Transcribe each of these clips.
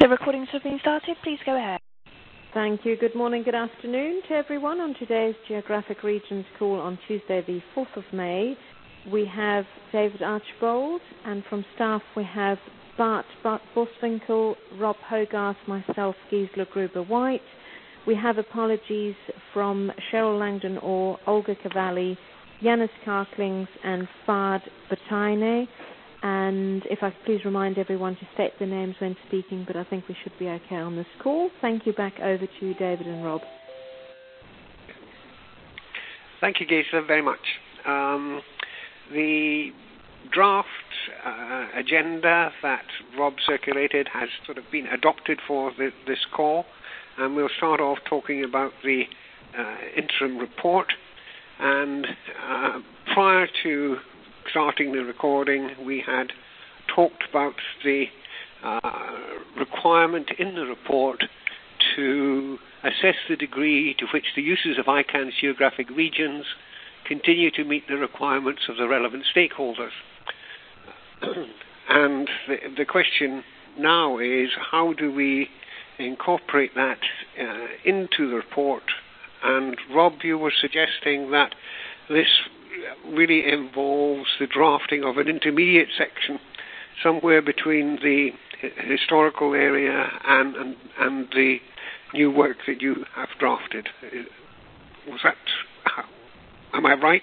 The recordings have been started. Please go ahead. Thank you. Good morning, good afternoon to everyone on today's Geographic Regions call on Tuesday, the 4th of May. We have David Archbold, and from staff we have Bart Boswinkel, Rob Hogarth, myself, Gisela Gruber-White. We have apologies from Cheryl Langdon-Orr, Olga Cavalli, Yanis Karklings, and Fard Bataine. And if I could please remind everyone to state their names when speaking, but I think we should be okay on this call. Thank you. Back over to you, David and Rob. Thank you, Gisela, very much. The draft agenda that Rob circulated has sort of been adopted for this call, and we'll start off talking about the interim report. And prior to starting the recording, we had talked about the requirement in the report to assess the degree to which the uses of ICANN's geographic regions continue to meet the requirements of the relevant stakeholders. And the question now is, how do we incorporate that into the report? And Rob, you were suggesting that this really involves the drafting of an intermediate section somewhere between the historical area and the new work that you have drafted. Was that, am I right?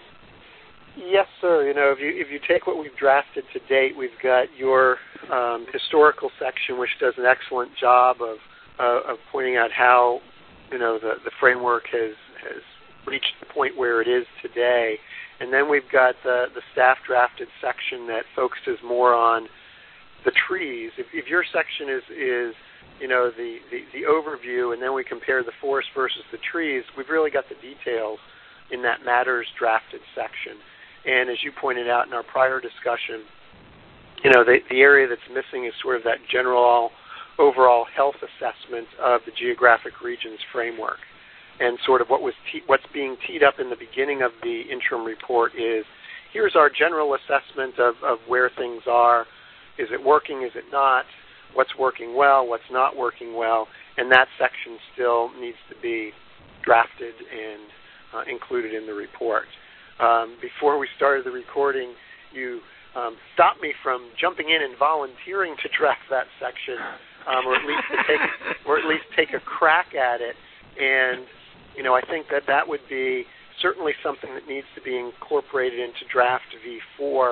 Yes, sir. You know, if you take what we've drafted to date, we've got your historical section, which does an excellent job of pointing out how, you know, the framework has reached the point where it is today. And then we've got the staff drafted section that focuses more on the trees. If your section is you know, the overview, and then we compare the forest versus the trees, we've really got the details in that matters drafted section. And as you pointed out in our prior discussion, you know, the area that's missing is sort of that general overall health assessment of the geographic regions framework. And sort of what's being teed up in the beginning of the interim report is, here's our general assessment of where things are. Is it working? Is it not? What's working well? What's not working well? And that section still needs to be drafted and included in the report. Before we started the recording, you stopped me from jumping in and volunteering to draft that section, or at least take a crack at it. And you know, I think that would be certainly something that needs to be incorporated into draft V4,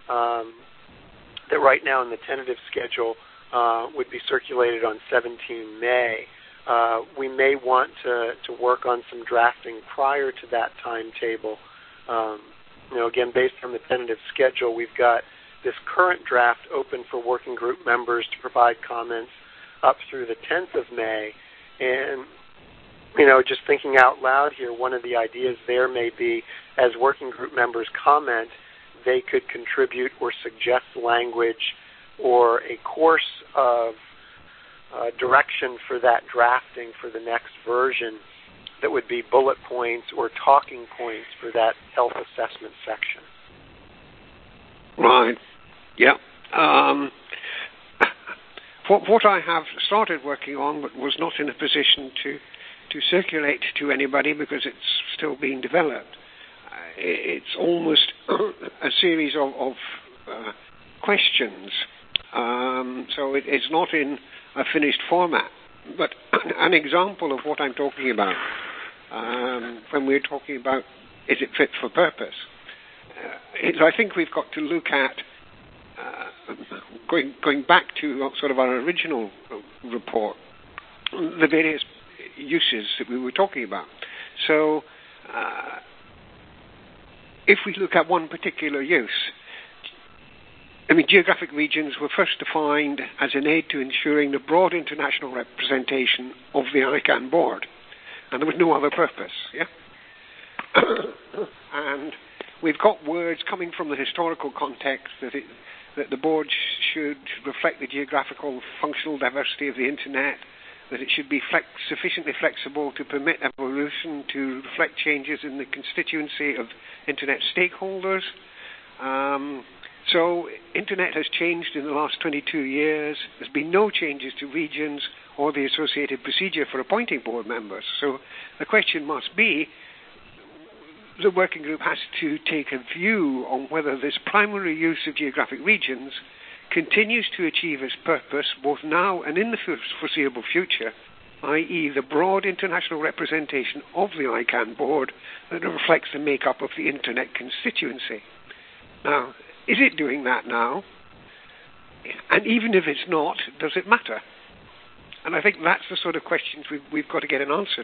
that right now in the tentative schedule would be circulated on 17 May. We may want to work on some drafting prior to that timetable. You know, again, based on the tentative schedule, we've got this current draft open for working group members to provide comments up through the 10th of May. And you know, just thinking out loud here, one of the ideas there may be, as working group members comment, they could contribute or suggest language or a course of direction for that drafting for the next version that would be bullet points or talking points for that health assessment section. Right. Yeah. What I have started working on, but was not in a position to circulate to anybody because it's still being developed. It's almost a series of questions. So it's not in a finished format, but an example of what I'm talking about when we're talking about is it fit for purpose. I think we've got to look at going back to sort of our original report, the various uses that we were talking about. So if we look at one particular use, I mean, geographic regions were first defined as an aid to ensuring the broad international representation of the ICANN board, and there was no other purpose, yeah? And we've got words coming from the historical context that the board should reflect the geographical functional diversity of the Internet, that it should be sufficiently flexible to permit evolution to reflect changes in the constituency of Internet stakeholders. So Internet has changed in the last 22 years. There's been no changes to regions or the associated procedure for appointing board members. So the question must be, the working group has to take a view on whether this primary use of geographic regions continues to achieve its purpose both now and in the foreseeable future, i.e. the broad international representation of the ICANN board that reflects the makeup of the Internet constituency. Now, is it doing that now? And even if it's not, does it matter? And I think that's the sort of questions we've got to get an answer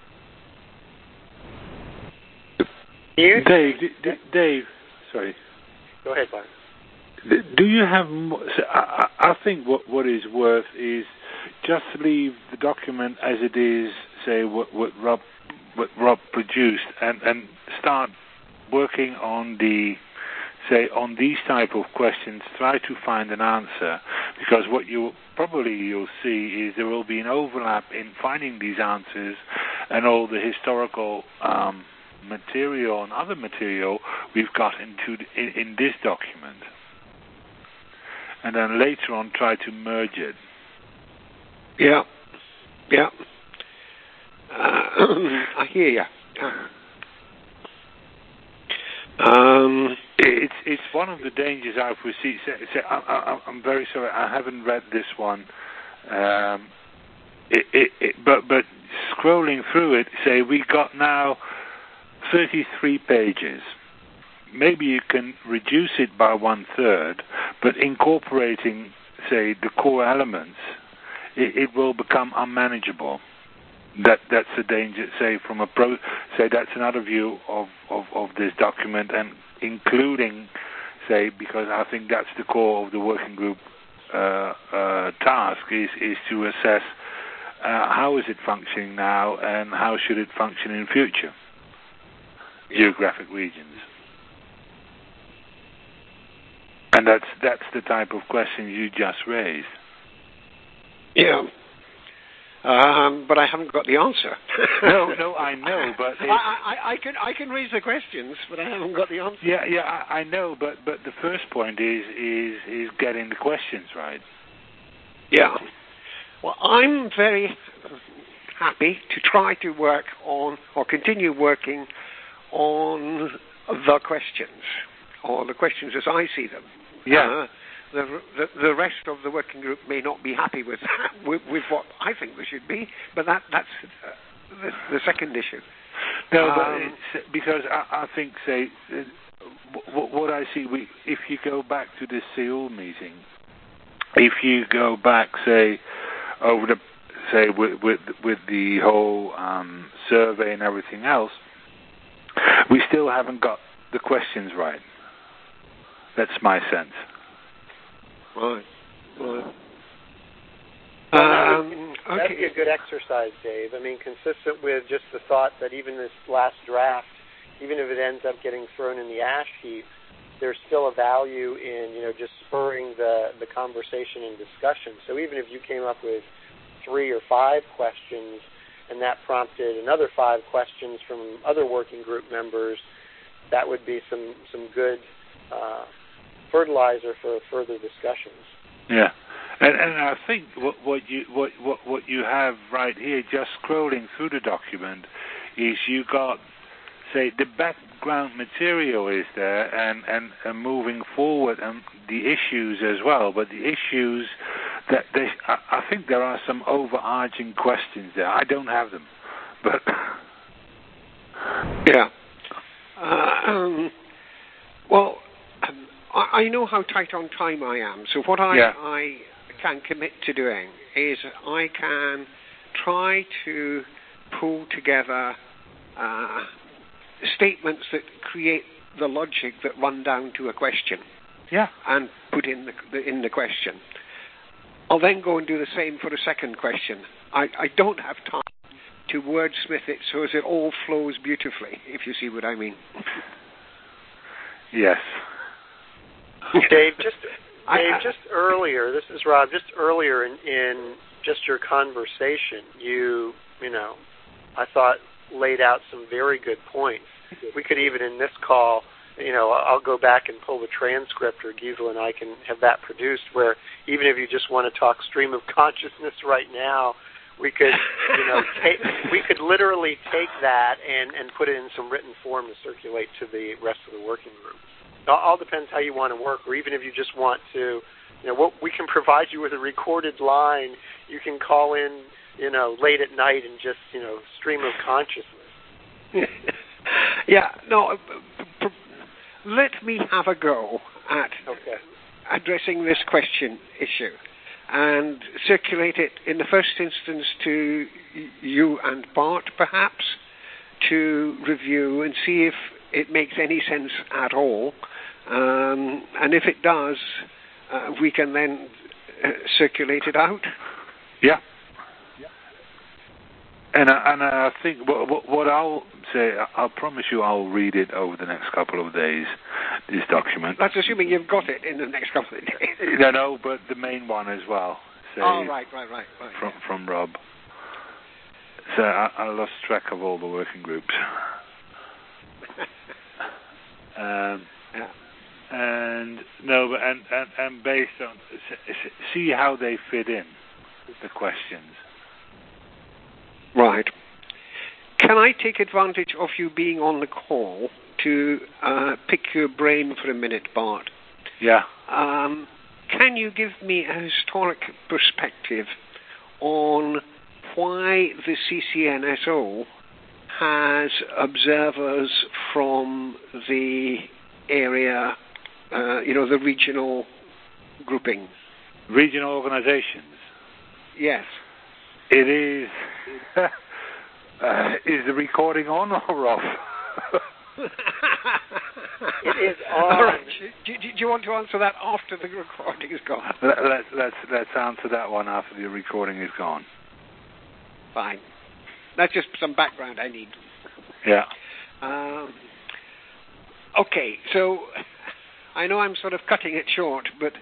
to. Dave, sorry. Go ahead, Bob. Do you have more? So I think what is worth is just leave the document as it is, say what Rob produced, and start working on on these type of questions. Try to find an answer, because what you'll see is there will be an overlap in finding these answers and all the historical material and other material we've got in this document. And then later on, try to merge it. Yeah. I hear you. It's one of the dangers I foresee. I'm very sorry, I haven't read this one. But scrolling through it, say we got now 33 pages. Maybe you can reduce it by 1/3, but incorporating, say, the core elements, it will become unmanageable. That's a danger. Say that's another view of this document, and including, say, because I think that's the core of the working group task is to assess how is it functioning now and how should it function in future. Geographic regions. And that's the type of question you just raised. Yeah. But I haven't got the answer. No, I know, but I can raise the questions, but I haven't got the answer. Yeah, I know, but the first point is getting the questions right. Yeah. Well, I'm very happy to try to work on, or continue working on the questions, or the questions as I see them. Yeah. The rest of the working group may not be happy with with what I think they should be, but that's the second issue. No, but because I think, say, what I see, if you go back to the Seoul meeting, if you go back, say, over with the whole survey and everything else, we still haven't got the questions right. That's my sense. Right. That'd be a good exercise, Dave. I mean, consistent with just the thought that even this last draft, even if it ends up getting thrown in the ash heap, there's still a value in, just spurring the conversation and discussion. So even if you came up with 3 or 5 questions, and that prompted another 5 questions from other working group members, that would be some good fertilizer for further discussions. Yeah, and I think what you have right here, just scrolling through the document, is you got, say, the background material is there, and moving forward, and the issues as well. But the issues that I think there are some overarching questions there. I don't have them, but yeah. Well, I know how tight on time I am, so what I can commit to doing is I can try to pull together statements that create the logic that run down to a question, and put in the question. I'll then go and do the same for the second question. I don't have time to wordsmith it so as it all flows beautifully, if you see what I mean. Yes. Dave, just earlier, this is Rob, just earlier in just your conversation, you I thought laid out some very good points. We could even in this call I'll go back and pull the transcript, or Gisela and I can have that produced, where even if you just want to talk stream of consciousness right now, we could, we could literally take that and put it in some written form to circulate to the rest of the working group. It all depends how you want to work, or even if you just want to, we can provide you with a recorded line. You can call in, late at night and just, stream of consciousness. Yeah, no, let me have a go at addressing this question issue and circulate it in the first instance to you and Bart, perhaps, to review and see if it makes any sense at all. And if it does, we can then circulate it out. Yeah. And I think what I'll say, I'll promise you I'll read it over the next couple of days, this document. That's assuming you've got it in the next couple of days. No, but the main one as well. So right. From Rob. So I lost track of all the working groups. And based on, see how they fit in, the questions. Right. Can I take advantage of you being on the call to pick your brain for a minute, Bart? Yeah. Can you give me a historic perspective on why the CCNSO has observers from the area, the regional grouping? Regional organizations? Yes. It is... is the recording on or off? It is on. All right. Do you want to answer that after the recording is gone? Let's answer that one after the recording is gone. Fine. That's just some background I need. Yeah. Okay, so I know I'm sort of cutting it short, but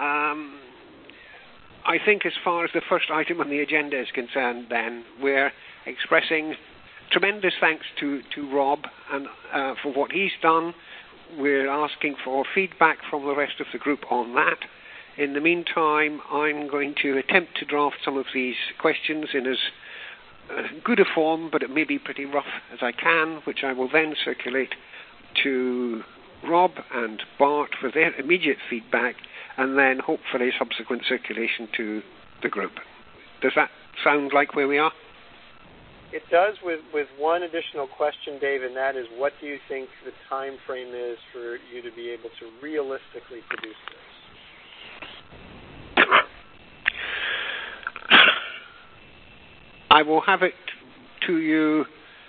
I think as far as the first item on the agenda is concerned, then, we're expressing tremendous thanks to Rob and for what he's done. We're asking for feedback from the rest of the group on that. In the meantime, I'm going to attempt to draft some of these questions in as good a form, but it may be pretty rough, as I can, which I will then circulate to Rob and Bart for their immediate feedback, and then hopefully subsequent circulation to the group. Does that sound like where we are? It does, with one additional question, Dave, and that is, what do you think the time frame is for you to be able to realistically produce this? I will have it to you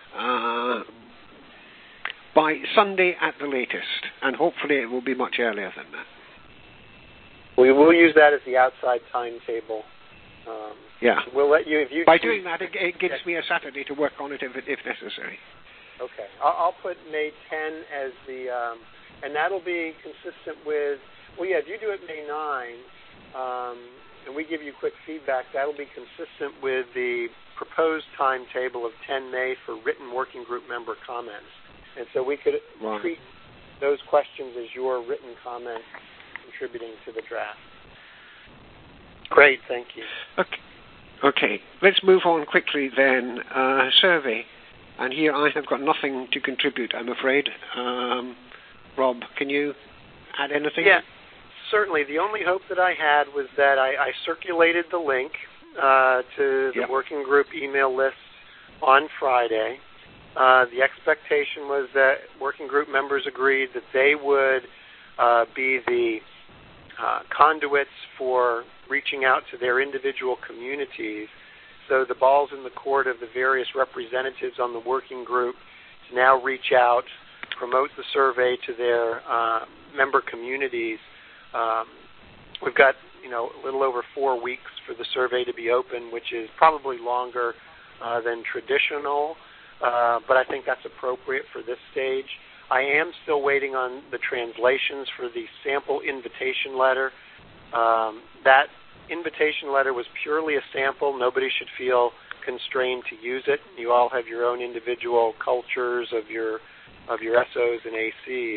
by Sunday at the latest, and hopefully it will be much earlier than that. We will use that as the outside timetable. Yeah. We'll let you, if you... By doing that, it gives me a Saturday to work on it if necessary. Okay. I'll put May 10 as the... and that'll be consistent with... Well, yeah, if you do it May 9, and we give you quick feedback, that'll be consistent with the proposed timetable of 10 May for written working group member comments. And so we could treat those questions as your written comments contributing to the draft. Great, thank you. Okay. Let's move on quickly then. Survey. And here I have got nothing to contribute, I'm afraid. Rob, can you add anything? Yeah, certainly. The only hope that I had was that I circulated the link to the working group email list on Friday. The expectation was that working group members agreed that they would be the conduits for reaching out to their individual communities. So the ball's in the court of the various representatives on the working group to now reach out, promote the survey to their member communities. We've got, a little over 4 weeks for the survey to be open, which is probably longer than traditional, but I think that's appropriate for this stage. I am still waiting on the translations for the sample invitation letter. That invitation letter was purely a sample. Nobody should feel constrained to use it. You all have your own individual cultures of your SOs and ACs.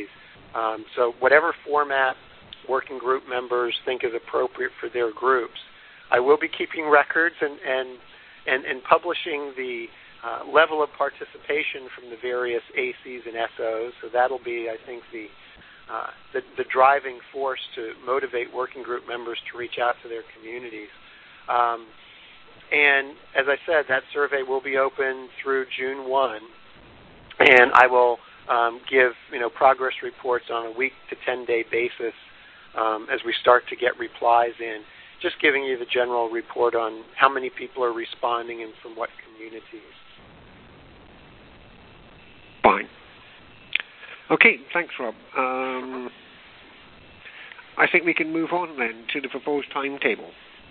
So whatever format working group members think is appropriate for their groups. I will be keeping records and publishing the level of participation from the various ACs and SOs. So that'll be, I think, the driving force to motivate working group members to reach out to their communities. And as I said, that survey will be open through June 1, and I will give progress reports on a week to 10-day basis as we start to get replies in, just giving you the general report on how many people are responding and from what communities. Fine. Okay, thanks, Rob. I think we can move on then to the proposed timetable.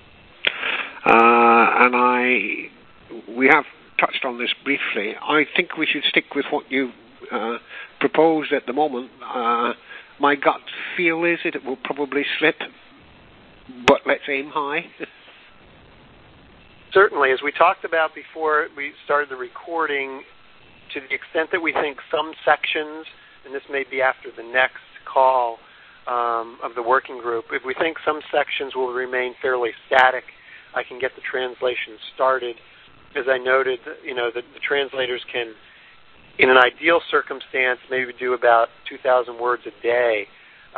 And we have touched on this briefly. I think we should stick with what you proposed at the moment. My gut feel is that it will probably slip, but let's aim high. Certainly, as we talked about before we started the recording, to the extent that we think some sections, and this may be after the next call of the working group, if we think some sections will remain fairly static, I can get the translation started. As I noted, the translators can, in an ideal circumstance, maybe do about 2,000 words a day.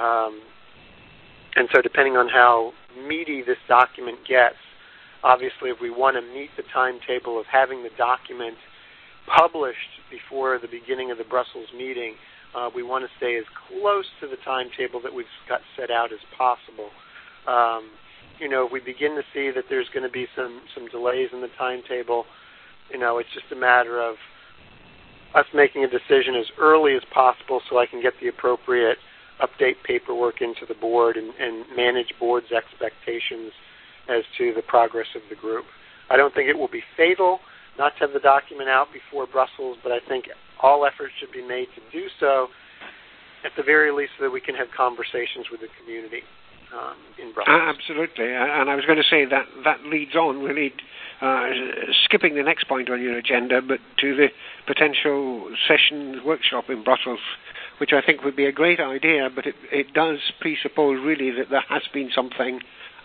And so depending on how meaty this document gets, obviously if we want to meet the timetable of having the document published before the beginning of the Brussels meeting, we want to stay as close to the timetable that we've got set out as possible. If we begin to see that there's going to be some delays in the timetable, it's just a matter of us making a decision as early as possible so I can get the appropriate update paperwork into the board and manage board's expectations as to the progress of the group. I don't think it will be fatal not to have the document out before Brussels, but I think all efforts should be made to do so, at the very least, so that we can have conversations with the community in Brussels. Absolutely, and I was going to say that leads on really, skipping the next point on your agenda, but to the potential session workshop in Brussels, which I think would be a great idea, but it does presuppose really that there has been something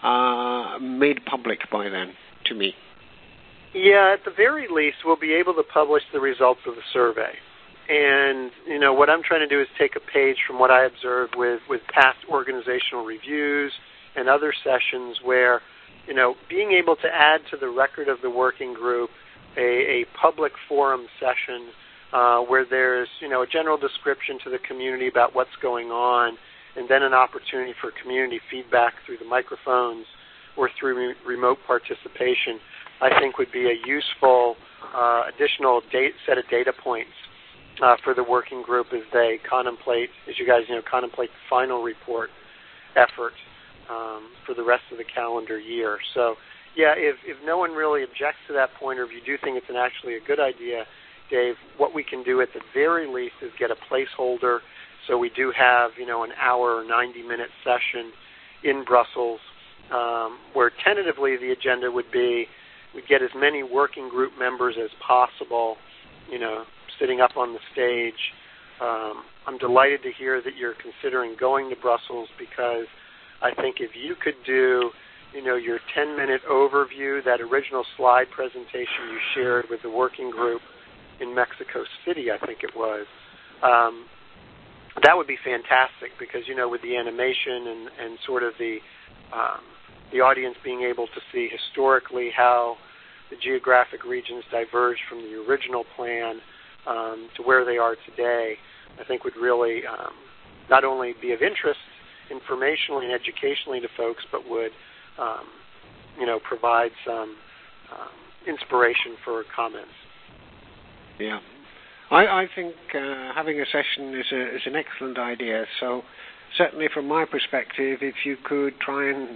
made public by then, to me. Yeah, at the very least, we'll be able to publish the results of the survey. And, what I'm trying to do is take a page from what I observed with past organizational reviews and other sessions where, being able to add to the record of the working group a public forum session where there's, a general description to the community about what's going on, and then an opportunity for community feedback through the microphones or through remote participation, I think would be a useful additional set of data points for the working group as they contemplate, as you guys contemplate the final report effort for the rest of the calendar year. So, yeah, if no one really objects to that point, or if you do think it's actually a good idea, Dave, what we can do at the very least is get a placeholder so we do have, an hour or 90-minute session in Brussels where tentatively the agenda would be we get as many working group members as possible, sitting up on the stage. I'm delighted to hear that you're considering going to Brussels, because I think if you could do, your 10-minute overview, that original slide presentation you shared with the working group in Mexico City, I think it was, that would be fantastic, because, with the animation and sort of the audience being able to see historically how the geographic regions diverged from the original plan to where they are today, I think would really not only be of interest informationally and educationally to folks, but would, provide some inspiration for comments. Yeah. I think having a session is an excellent idea. So certainly from my perspective, if you could try and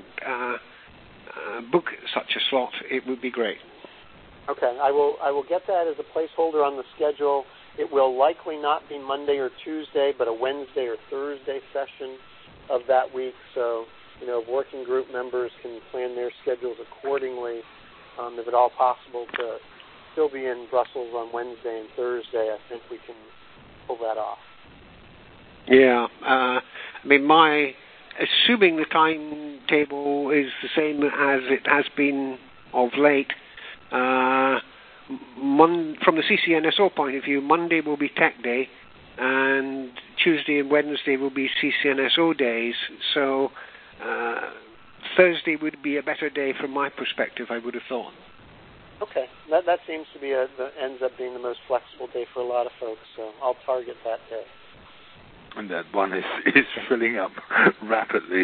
book such a slot, it would be great. Okay, I will get that as a placeholder on the schedule. It will likely not be Monday or Tuesday, but a Wednesday or Thursday session of that week. So, working group members can plan their schedules accordingly. If at all possible, to still be in Brussels on Wednesday and Thursday, I think we can pull that off. Yeah. Assuming the timetable is the same as it has been of late, from the CCNSO point of view, Monday will be Tech Day, and Tuesday and Wednesday will be CCNSO days. So Thursday would be a better day from my perspective, I would have thought. Okay, that seems to be ends up being the most flexible day for a lot of folks. So I'll target that day. And that one is filling up rapidly.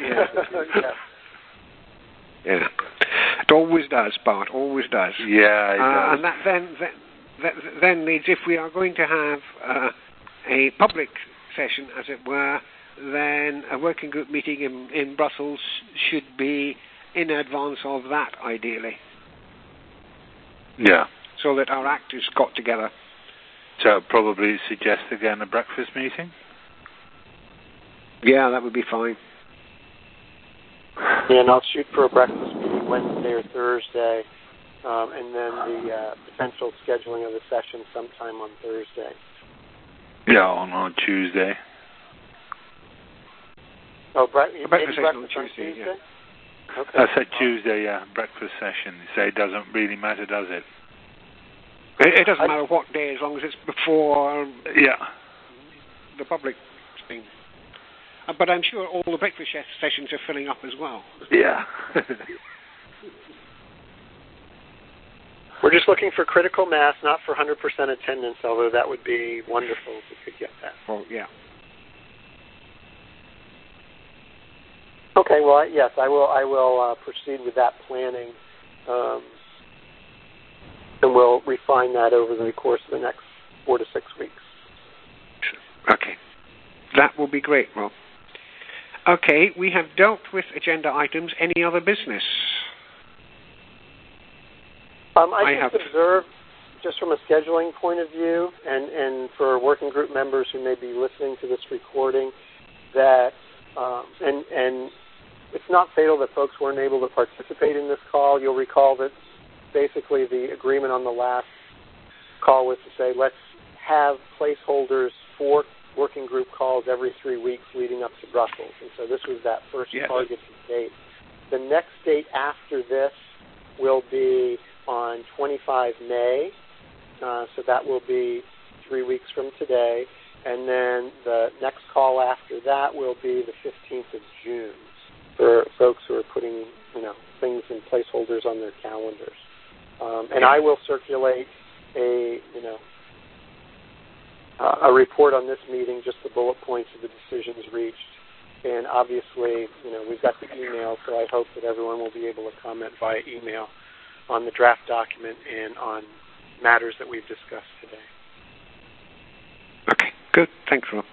Yeah. It always does, Bart. Always does. Yeah, it does. And that then leads, if we are going to have a public session, as it were, then a working group meeting in Brussels should be in advance of that, ideally. Yeah. So that our actors got together. So I'd probably suggest again a breakfast meeting? Yeah, that would be fine. Yeah, and I'll shoot for a breakfast meeting Wednesday or Thursday, and then the potential scheduling of the session sometime on Thursday. Yeah, on Tuesday. Oh, breakfast session on Tuesday. Tuesday? Yeah. Okay. I said Tuesday, yeah, breakfast session. So it doesn't really matter, does it? It doesn't matter what day, as long as it's before the public thing. But I'm sure all the breakfast sessions are filling up as well. Yeah. We're just looking for critical mass, not for 100% attendance, although that would be wonderful if we could get that. Oh, yeah. Okay, well, yes, I will proceed with that planning, and we'll refine that over the course of the next 4 to 6 weeks. Okay. That will be great, Rob. Okay, we have dealt with agenda items. Any other business? I just observed, just from a scheduling point of view, and for working group members who may be listening to this recording, that, and it's not fatal that folks weren't able to participate in this call. You'll recall that basically the agreement on the last call was to say, let's have placeholders for working group calls every 3 weeks leading up to Brussels. And so this was that first targeted date. The next date after this will be on 25 May. So that will be 3 weeks from today. And then the next call after that will be the 15th of June for folks who are putting, things in placeholders on their calendars. And I will circulate a report on this meeting, just the bullet points of the decisions reached. And obviously, we've got the email, so I hope that everyone will be able to comment via email on the draft document and on matters that we've discussed today. Okay, good. Thanks, Rob.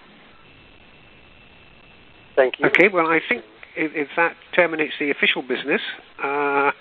Thank you. Okay, well, I think if that terminates the official business,